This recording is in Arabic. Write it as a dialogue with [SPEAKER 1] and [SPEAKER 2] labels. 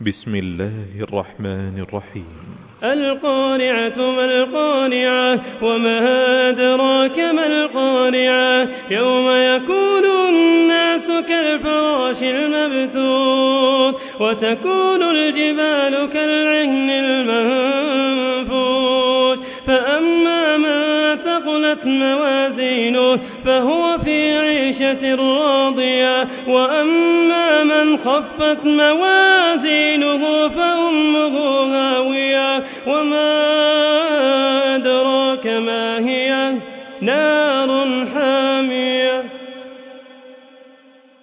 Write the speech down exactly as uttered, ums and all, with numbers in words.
[SPEAKER 1] بسم الله الرحمن الرحيم.
[SPEAKER 2] القارعة ما القارعة وما أدراك ما القارعة يوم يكون الناس كالفراش المبثوث وتكون الجبال كالعهن المنفوش فأما من ثقلت موازينه فهو في عيشة راضية وأما من خفت موازينه فأمه هاوية وما